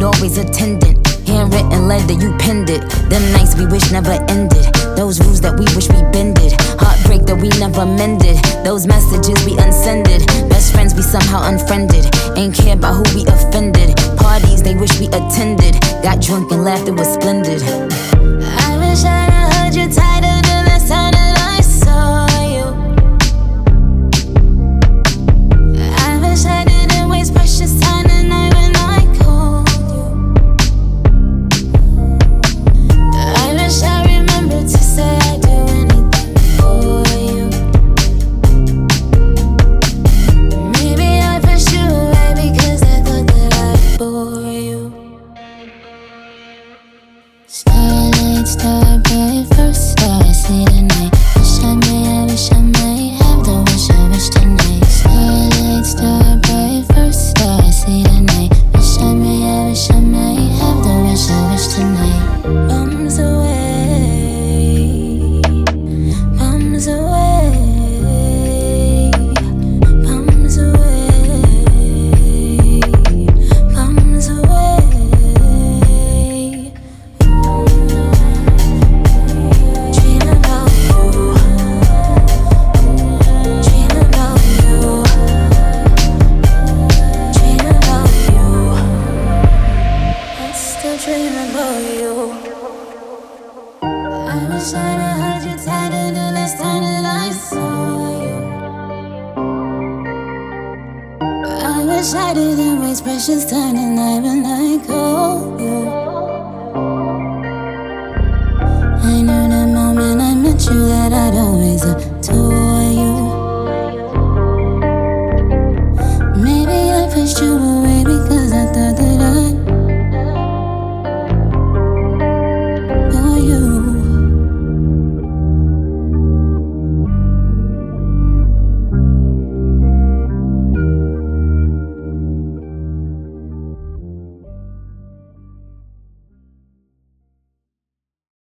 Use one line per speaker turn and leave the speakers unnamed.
friend, always attendant. Handwritten letter, you penned it. Them nights we wish never ended. Those rules that we wish we bended. Heartbreak that we never mended. Those messages we unsended. Best friends we somehow unfriended. Ain't care about who we offended. Parties they wish we attended. Got drunk and laughed, it was splendid.
I wish I'd heard you tighter the last time that I saw you. I wish I didn't waste precious time the night when I called you. I wish I remembered to say I'd do anything for you. Maybe I pushed you away because I thought that I'd bore you. Starlight, star bright, first star I see tonight. Wish I may have the wish tonight. Starlight, star bright, first star I see tonight. Wish I may have the wish tonight. Bums away, bums away, bums away, bums away. Dream about you, dream about you, dream about you. I still dream about you. I wish I'd heard you tighter the last time that I saw you. I wish I didn't waste precious time tonight when I called you. I knew the moment I met you that I don't